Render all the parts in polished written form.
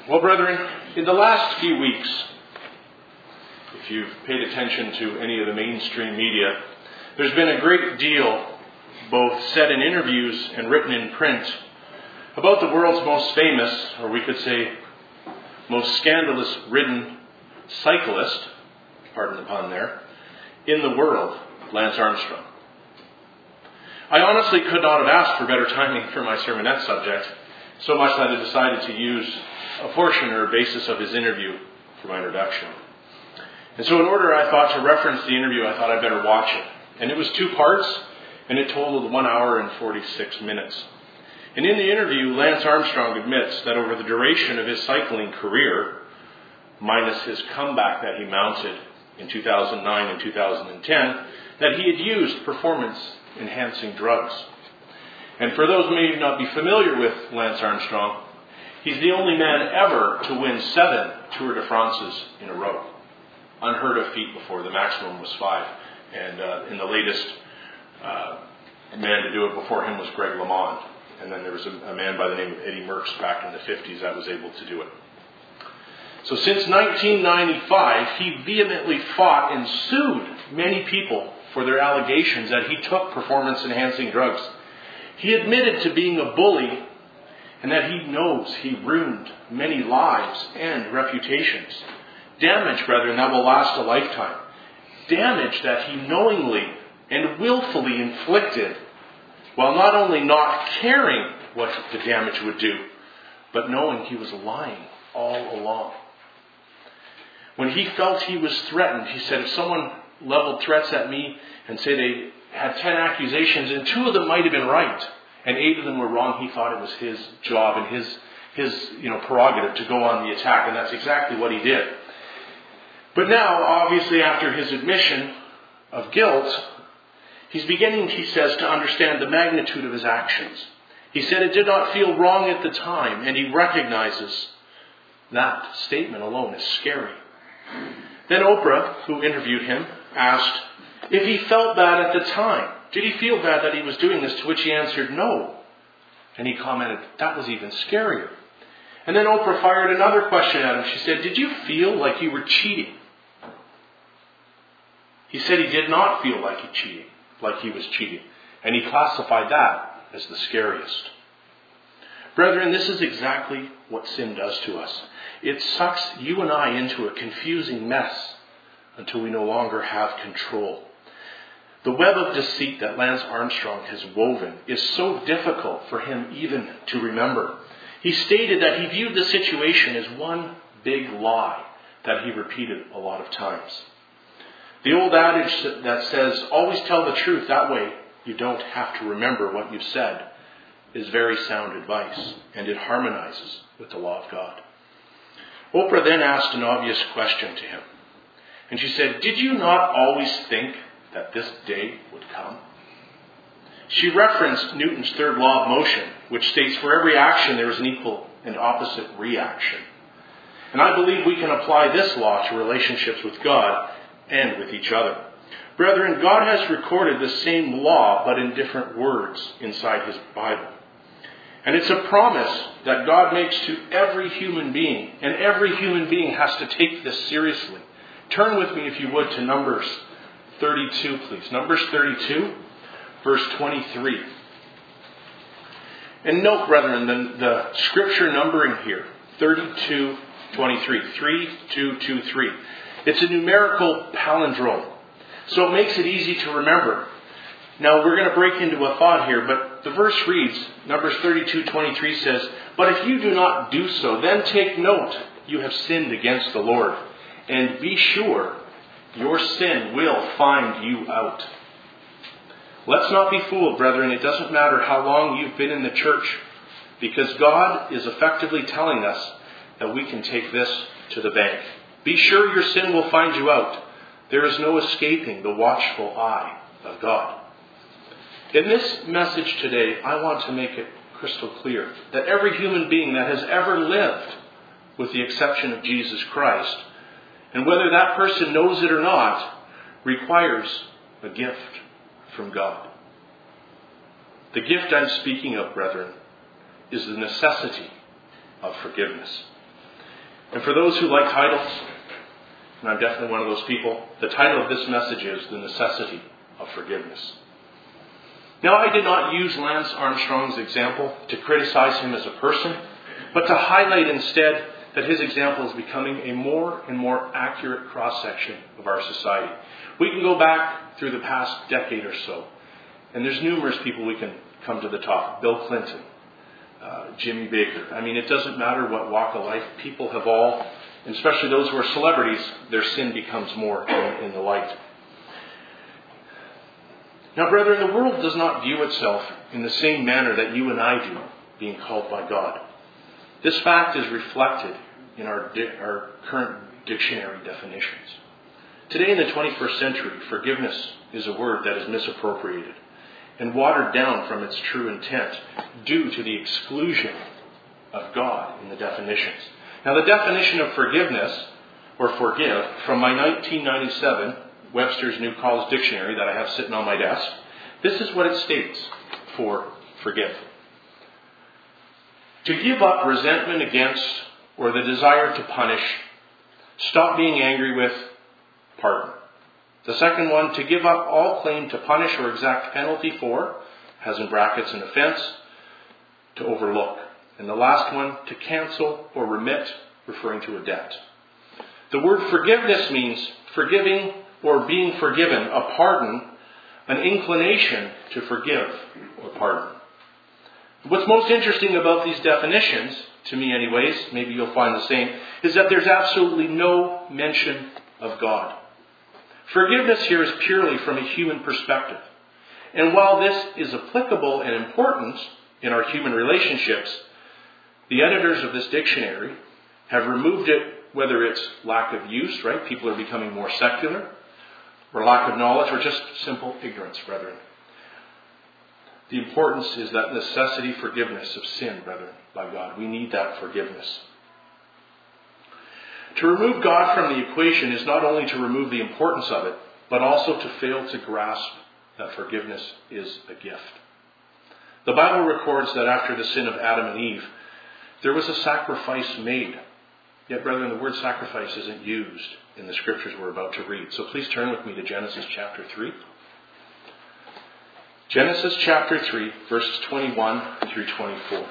Well, brethren, in the last few weeks, if you've paid attention to any of the mainstream media, there's been a great deal, both said in interviews and written in print, about the world's most famous, or we could say most scandalous-ridden cyclist, pardon the pun there, in the world, Lance Armstrong. I honestly could not have asked for better timing for my sermonette subject, so much that I decided to use a portion or a basis of his interview for my introduction. And so in order, I thought, to reference the interview, I thought I'd better watch it. And it was 2 parts, and it totaled 1 hour and 46 minutes. And in the interview, Lance Armstrong admits that over the duration of his cycling career, minus his comeback that he mounted in 2009 and 2010, that he had used performance-enhancing drugs. And for those who may not be familiar with Lance Armstrong, he's the only man ever to win 7 Tour de France's in a row. Unheard of feat before. The maximum was 5. And in the latest man to do it before him was Greg LeMond. And then there was a man by the name of Eddie Merckx back in the 50s that was able to do it. So since 1995, he vehemently fought and sued many people for their allegations that he took performance-enhancing drugs. He admitted to being a bully and that he knows he ruined many lives and reputations. Damage, brethren, that will last a lifetime. Damage that he knowingly and willfully inflicted, while not only not caring what the damage would do, but knowing he was lying all along. When he felt he was threatened, he said, if someone leveled threats at me and say they had 10 accusations and 2 of them might have been right and 8 of them were wrong, he thought it was his job and his prerogative to go on the attack, and that's exactly what he did. But now, obviously, after his admission of guilt, he's beginning, he says, to understand the magnitude of his actions. He said it did not feel wrong at the time, and he recognizes that statement alone is scary. Then Oprah, who interviewed him, asked if he felt bad at the time. Did he feel bad that he was doing this? To which he answered no. And he commented, that was even scarier. And then Oprah fired another question at him. She said, did you feel like you were cheating? He said he did not feel like he was cheating. And he classified that as the scariest. Brethren, this is exactly what sin does to us. It sucks you and I into a confusing mess until we no longer have control. The web of deceit that Lance Armstrong has woven is so difficult for him even to remember. He stated that he viewed the situation as one big lie that he repeated a lot of times. The old adage that says, always tell the truth, that way you don't have to remember what you've said, is very sound advice, and it harmonizes with the law of God. Oprah then asked an obvious question to him. And she said, did you not always think that this day would come? She referenced Newton's third law of motion, which states for every action there is an equal and opposite reaction. And I believe we can apply this law to relationships with God and with each other. Brethren, God has recorded the same law, but in different words inside his Bible. And it's a promise that God makes to every human being. And every human being has to take this seriously. Turn with me, if you would, to Numbers 32, please. Numbers 32, verse 23. And note, brethren, the scripture numbering here, 32, 23, 3, 2, 2, 3. It's a numerical palindrome, so it makes it easy to remember. Now, we're going to break into a thought here, but the verse reads, Numbers 32, 23 says, but if you do not do so, then take note, you have sinned against the Lord, and be sure your sin will find you out. Let's not be fooled, brethren. It doesn't matter how long you've been in the church, because God is effectively telling us that we can take this to the bank. Be sure your sin will find you out. There is no escaping the watchful eye of God. In this message today, I want to make it crystal clear that every human being that has ever lived, with the exception of Jesus Christ, and whether that person knows it or not, requires a gift from God. The gift I'm speaking of, brethren, is the necessity of forgiveness. And for those who like titles, and I'm definitely one of those people, the title of this message is The Necessity of Forgiveness. Now, I did not use Lance Armstrong's example to criticize him as a person, but to highlight instead that his example is becoming a more and more accurate cross-section of our society. We can go back through the past decade or so, and there's numerous people we can come to the top. Bill Clinton, Jimmy Baker. I mean, it doesn't matter what walk of life. People have all, and especially those who are celebrities, their sin becomes more in the light. Now, brethren, the world does not view itself in the same manner that you and I do, being called by God. This fact is reflected in our current dictionary definitions. Today in the 21st century, forgiveness is a word that is misappropriated and watered down from its true intent due to the exclusion of God in the definitions. Now, the definition of forgiveness, or forgive, from my 1997 Webster's New College Dictionary that I have sitting on my desk, this is what it states for forgive. To give up resentment against or the desire to punish, stop being angry with, pardon. The second one, to give up all claim to punish or exact penalty for, has in brackets an offense, to overlook. And the last one, to cancel or remit, referring to a debt. The word forgiveness means forgiving or being forgiven, a pardon, an inclination to forgive or pardon. What's most interesting about these definitions, to me anyways, maybe you'll find the same, is that there's absolutely no mention of God. Forgiveness here is purely from a human perspective. And while this is applicable and important in our human relationships, the editors of this dictionary have removed it, whether it's lack of use, right? People are becoming more secular, or lack of knowledge, or just simple ignorance, brethren. The importance is that necessity forgiveness of sin, brethren, by God. We need that forgiveness. To remove God from the equation is not only to remove the importance of it, but also to fail to grasp that forgiveness is a gift. The Bible records that after the sin of Adam and Eve, there was a sacrifice made. Yet, brethren, the word sacrifice isn't used in the scriptures we're about to read. So please turn with me to Genesis chapter 3. Genesis chapter 3, verses 21 through 24.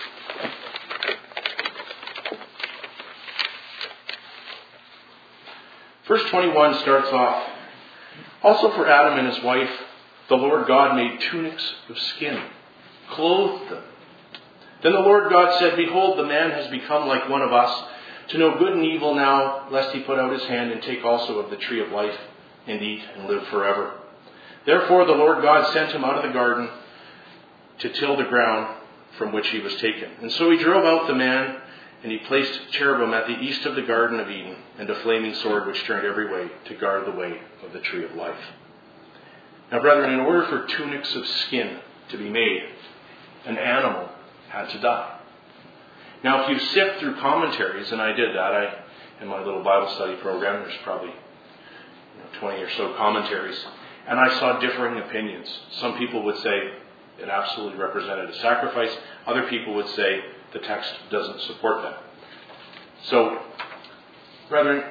Verse 21 starts off, also for Adam and his wife, the Lord God made tunics of skin, clothed them. Then the Lord God said, behold, the man has become like one of us, to know good and evil now, lest he put out his hand and take also of the tree of life, and eat and live forever. Therefore the Lord God sent him out of the garden to till the ground from which he was taken. And so he drove out the man, and he placed cherubim at the east of the Garden of Eden, and a flaming sword which turned every way to guard the way of the tree of life. Now, brethren, in order for tunics of skin to be made, an animal had to die. Now, if you sift through commentaries, and I did that, in my little Bible study program, there's probably 20 or so commentaries, and I saw differing opinions. Some people would say it absolutely represented a sacrifice. Other people would say the text doesn't support that. So, brethren,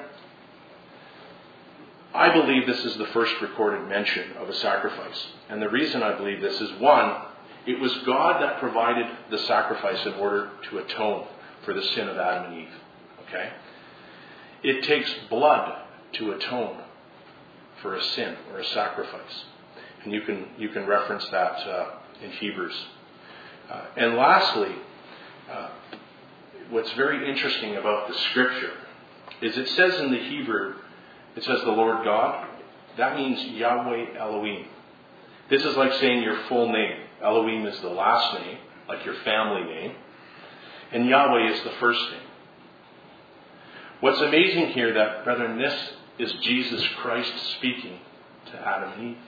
I believe this is the first recorded mention of a sacrifice. And the reason I believe this is, one, it was God that provided the sacrifice in order to atone for the sin of Adam and Eve. Okay? It takes blood to atone for a sin or a sacrifice. And you can reference that in Hebrews. And lastly, what's very interesting about the scripture is it says in the Hebrew, it says the Lord God. That means Yahweh Elohim. This is like saying your full name. Elohim is the last name, like your family name. And Yahweh is the first name. What's amazing here, that, brethren, this is Jesus Christ speaking to Adam and Eve.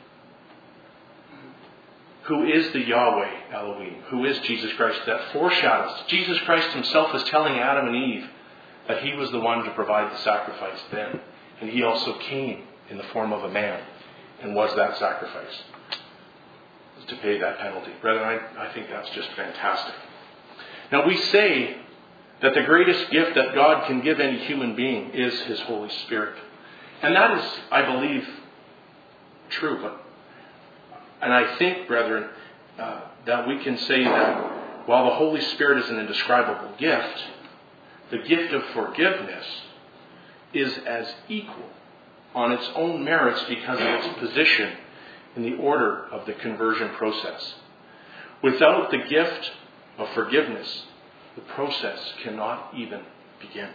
Who is the Yahweh Elohim? Who is Jesus Christ? That foreshadows. Jesus Christ himself is telling Adam and Eve that he was the one to provide the sacrifice then. And he also came in the form of a man and was that sacrifice to pay that penalty. Brethren, I think that's just fantastic. Now we say that the greatest gift that God can give any human being is His Holy Spirit. And that is, I believe, true. And I think, brethren, that we can say that while the Holy Spirit is an indescribable gift, the gift of forgiveness is as equal on its own merits because of its position in the order of the conversion process. Without the gift of forgiveness, the process cannot even begin.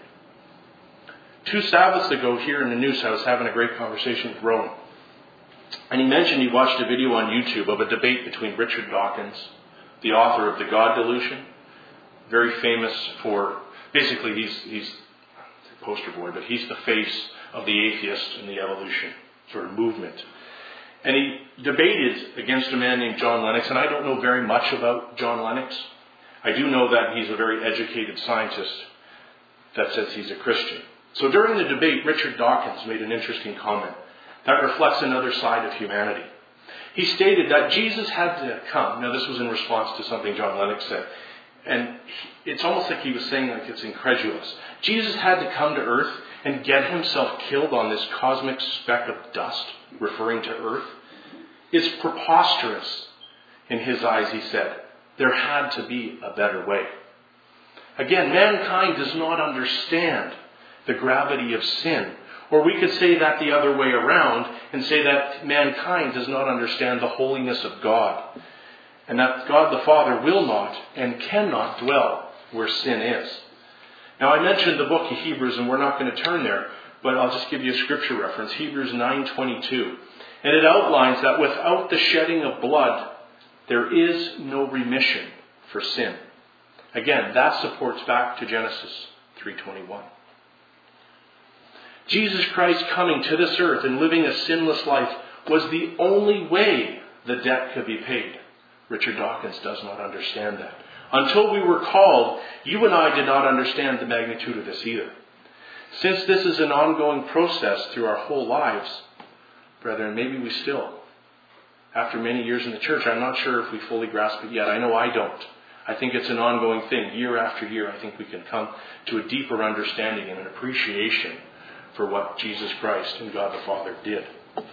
2 Sabbaths ago here in the news, I was having a great conversation with Rowan. And he mentioned he watched a video on YouTube of a debate between Richard Dawkins, the author of The God Delusion, very famous for, basically he's a poster boy, but he's the face of the atheist and the evolution sort of movement. And he debated against a man named John Lennox, and I don't know very much about John Lennox. I do know that he's a very educated scientist that says he's a Christian. So during the debate, Richard Dawkins made an interesting comment that reflects another side of humanity. He stated that Jesus had to come. Now, this was in response to something John Lennox said. And it's almost like he was saying like it's incredulous. Jesus had to come to earth and get himself killed on this cosmic speck of dust, referring to earth. It's preposterous in his eyes, he said. There had to be a better way. Again, mankind does not understand the gravity of sin. Or we could say that the other way around and say that mankind does not understand the holiness of God. And that God the Father will not and cannot dwell where sin is. Now, I mentioned the book of Hebrews, and we're not going to turn there, but I'll just give you a scripture reference, Hebrews 9:22. And it outlines that without the shedding of blood, there is no remission for sin. Again, that supports back to Genesis 3:21. Jesus Christ coming to this earth and living a sinless life was the only way the debt could be paid. Richard Dawkins does not understand that. Until we were called, you and I did not understand the magnitude of this either. Since this is an ongoing process through our whole lives, brethren, maybe we still, after many years in the church, I'm not sure if we fully grasp it yet. I know I don't. I think it's an ongoing thing. Year after year, I think we can come to a deeper understanding and an appreciation for what Jesus Christ and God the Father did.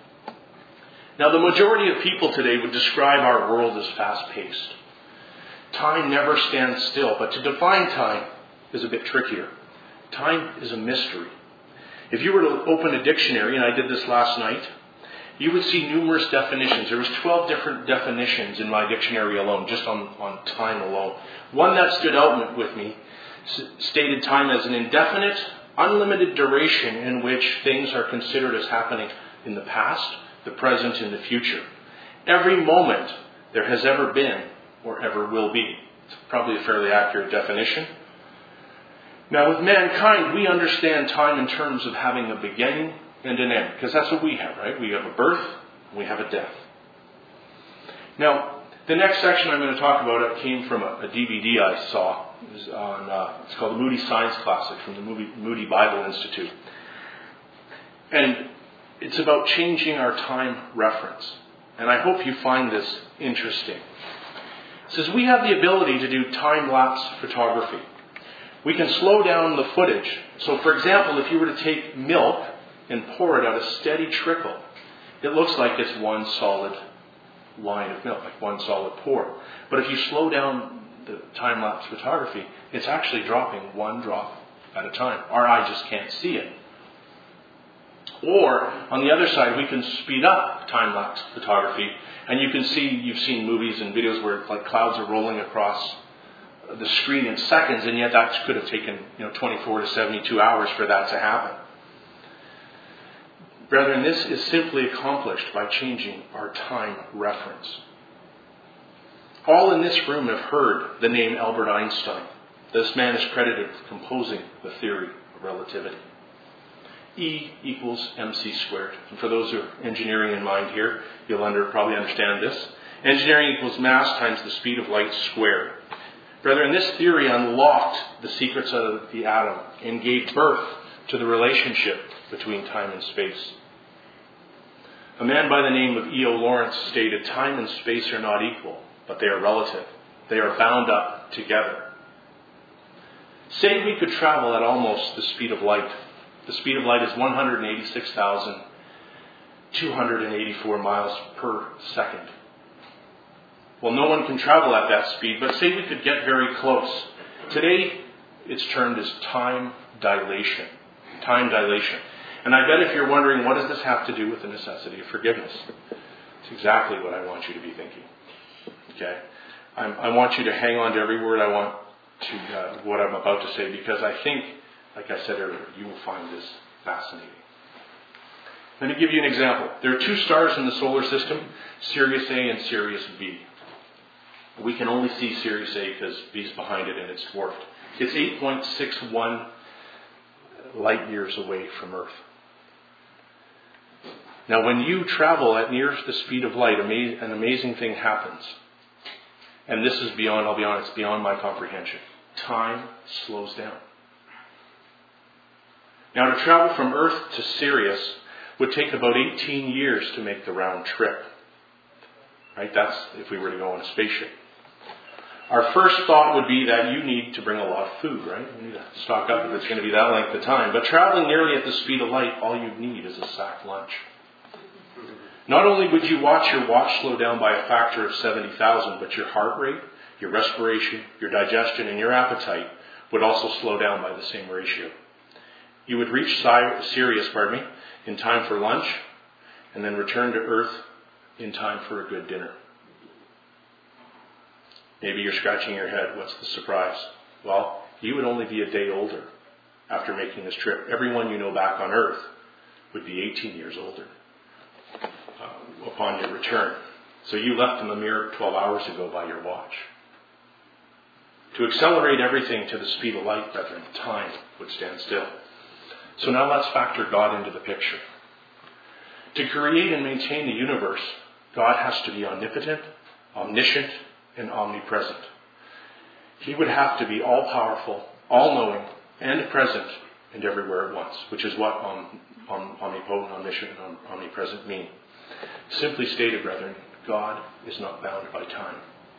Now, the majority of people today would describe our world as fast-paced. Time never stands still, but to define time is a bit trickier. Time is a mystery. If you were to open a dictionary, and I did this last night, you would see numerous definitions. There was 12 different definitions in my dictionary alone, just on time alone. One that stood out with me stated time as an indefinite, unlimited duration in which things are considered as happening in the past, the present, and the future. Every moment there has ever been or ever will be. It's probably a fairly accurate definition. Now, with mankind, we understand time in terms of having a beginning and an end, because that's what we have, right? We have a birth, and we have a death. Now, the next section I'm going to talk about came from a DVD I saw. It was on, it's called the Moody Science Classic from the Moody Bible Institute. And it's about changing our time reference. And I hope you find this interesting. It says we have the ability to do time-lapse photography. We can slow down the footage. So, for example, if you were to take milk and pour it at a steady trickle, it looks like it's one solid line of milk, like one solid pour. But if you slow down the time-lapse photography, it's actually dropping one drop at a time. Our eye just can't see it. Or, on the other side, we can speed up time-lapse photography, and you can see, you've seen movies and videos where like clouds are rolling across the screen in seconds, and yet that could have taken 24 to 72 hours for that to happen. Brethren, this is simply accomplished by changing our time reference. All in this room have heard the name Albert Einstein. This man is credited with composing the theory of relativity. E equals mc squared. And for those who are engineering in mind here, you'll probably understand this. Engineering equals mass times the speed of light squared. Brethren, this theory unlocked the secrets of the atom and gave birth to the relationship between time and space. A man by the name of E.O. Lawrence stated, time and space are not equal, but they are relative. They are bound up together. Say we could travel at almost the speed of light. The speed of light is 186,284 miles per second. Well, no one can travel at that speed, but say we could get very close. Today, it's termed as time dilation. Time dilation. And I bet if you're wondering, what does this have to do with the necessity of forgiveness? It's exactly what I want you to be thinking. Okay? I want you to hang on to every word I want to what I'm about to say, because I think, like I said earlier, you will find this fascinating. Let me give you an example. There are 2 stars in the solar system, Sirius A and Sirius B. We can only see Sirius A because B is behind it and it's dwarfed. It's 8.61 light years away from Earth. Now, when you travel at near the speed of light, an amazing thing happens. And this is beyond, I'll be honest, beyond my comprehension. Time slows down. Now, to travel from Earth to Sirius would take about 18 years to make the round trip. Right? That's if we were to go on a spaceship. Our first thought would be that you need to bring a lot of food, right? You need to stock up if it's going to be that length of time. But traveling nearly at the speed of light, all you need is a sack lunch. Not only would you watch your watch slow down by a factor of 70,000, but your heart rate, your respiration, your digestion, and your appetite would also slow down by the same ratio. You would reach Sirius, in time for lunch, and then return to Earth in time for a good dinner. Maybe you're scratching your head. What's the surprise? Well, you would only be a day older after making this trip. Everyone you know back on Earth would be 18 years older upon your return. So you left them a mere 12 hours ago by your watch. To accelerate everything to the speed of light, brethren, time would stand still. So now let's factor God into the picture. To create and maintain the universe, God has to be omnipotent, omniscient, and omnipresent. He would have to be all-powerful, all-knowing, and present and everywhere at once, which is what omnipotent, omniscient, and omnipresent mean. Simply stated, brethren, God is not bound by time.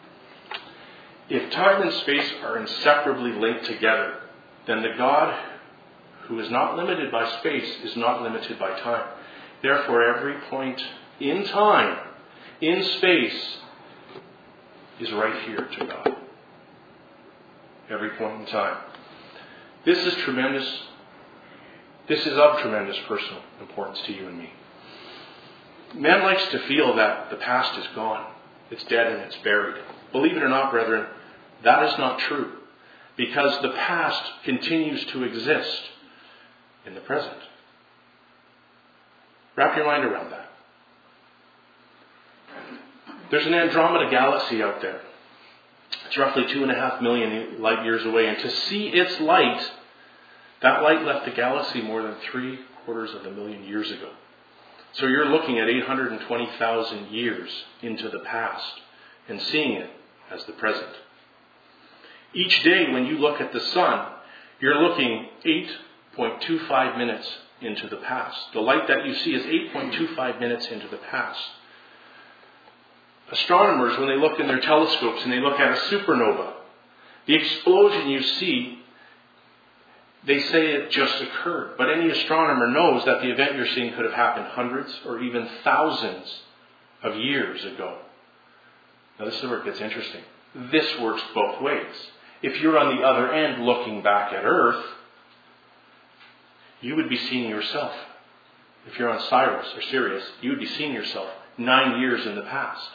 If time and space are inseparably linked together, then the God who is not limited by space is not limited by time. Therefore, every point in time, in space, is right here to God. Every point in time. This is tremendous. This is of tremendous personal importance to you and me. Man likes to feel that the past is gone. It's dead and it's buried. Believe it or not, brethren, that is not true. Because the past continues to exist in the present. Wrap your mind around that. There's an Andromeda galaxy out there. It's roughly 2.5 million light years away. And to see its light, that light left the galaxy more than 750,000 years ago. So you're looking at 820,000 years into the past and seeing it as the present. Each day when you look at the sun, you're looking 8.25 minutes into the past. The light that you see is 8.25 minutes into the past. Astronomers, when they look in their telescopes and they look at a supernova, the explosion you see, they say it just occurred. But any astronomer knows that the event you're seeing could have happened hundreds or even thousands of years ago. Now this is where it gets interesting. This works both ways. If you're on the other end looking back at Earth, you would be seeing yourself. If you're on Sirius, you would be seeing yourself 9 years in the past.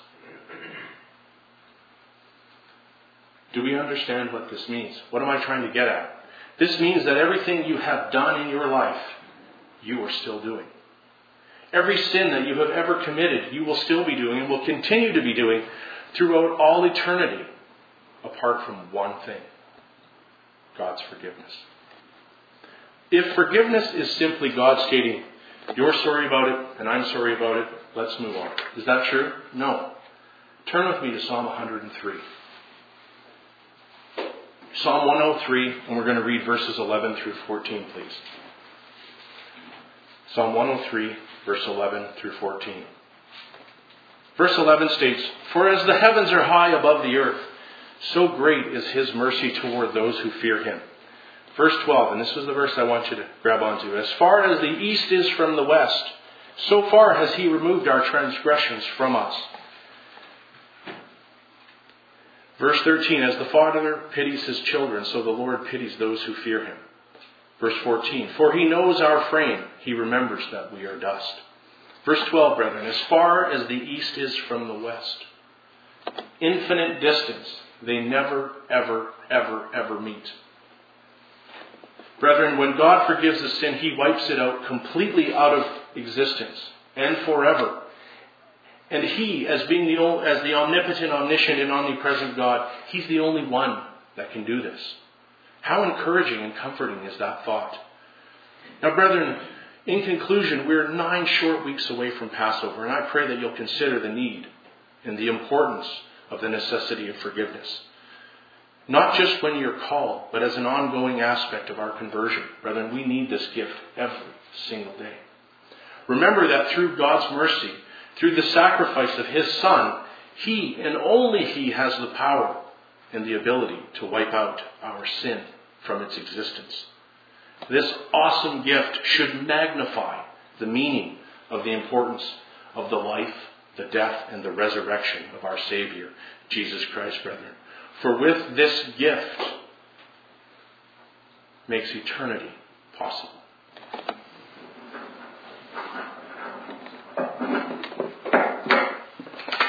Do we understand what this means? What am I trying to get at? This means that everything you have done in your life, you are still doing. Every sin that you have ever committed, you will still be doing and will continue to be doing throughout all eternity, apart from one thing: God's forgiveness. If forgiveness is simply God stating, you're sorry about it and I'm sorry about it, let's move on. Is that true? No. Turn with me to Psalm 103. Psalm 103, and we're going to read verses 11 through 14, please. Psalm 103, verse 11 through 14. Verse 11 states, "For as the heavens are high above the earth, so great is his mercy toward those who fear him. Verse 12, and this is the verse I want you to grab onto. As far as the east is from the west, so far has he removed our transgressions from us. Verse 13, as the Father pities his children, so the Lord pities those who fear him. Verse 14, for he knows our frame, he remembers that we are dust. Verse 12, brethren, as far as the east is from the west, infinite distance, they never, ever, ever, ever meet. Brethren, when God forgives a sin, he wipes it out completely out of existence and forever. And he, as the omnipotent, omniscient, and omnipresent God, he's the only one that can do this. How encouraging and comforting is that thought? Now, brethren, in conclusion, we're 9 short weeks away from Passover, and I pray that you'll consider the need and the importance of the necessity of forgiveness. Not just when you're called, but as an ongoing aspect of our conversion. Brethren, we need this gift every single day. Remember that through God's mercy, through the sacrifice of his Son, he and only he has the power and the ability to wipe out our sin from its existence. This awesome gift should magnify the meaning of the importance of the life, the death, and the resurrection of our Savior, Jesus Christ, brethren. For with this gift makes eternity possible.